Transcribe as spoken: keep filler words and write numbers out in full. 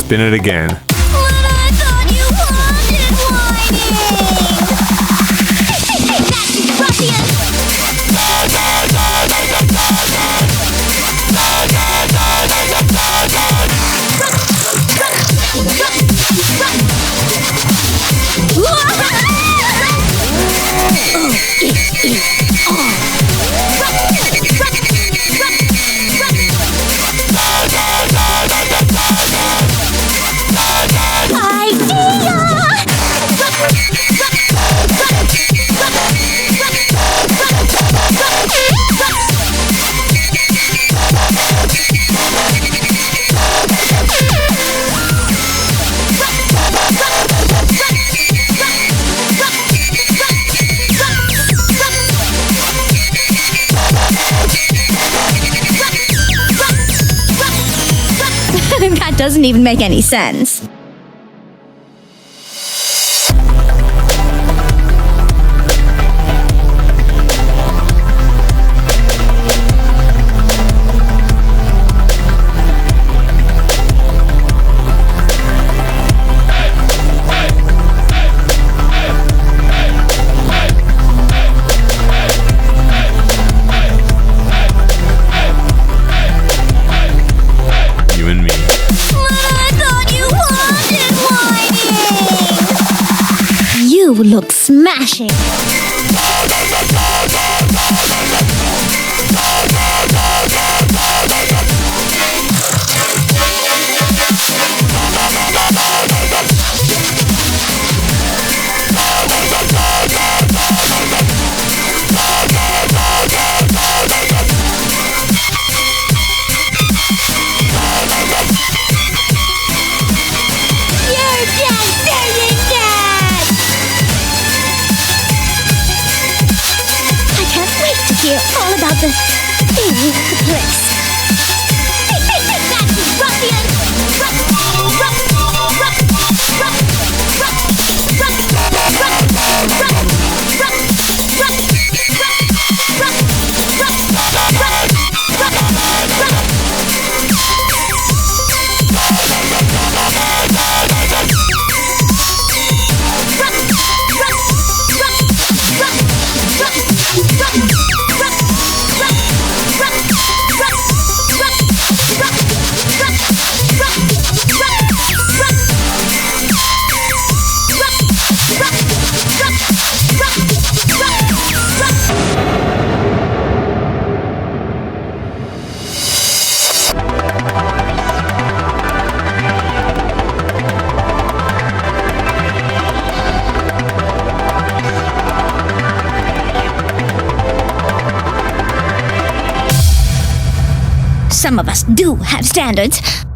spin it again. But I thought you wanted whining! Hey, hey, hey, that's you, That doesn't even make any sense. You and me. You look smashing. Hear all about the thing with the place. Hey, hey, hey, that's you, ruffian! Ruff, ruff, ruff, ruff, ruff, ruff, ruff, ruff, ruff, ruff, Some of us do have standards.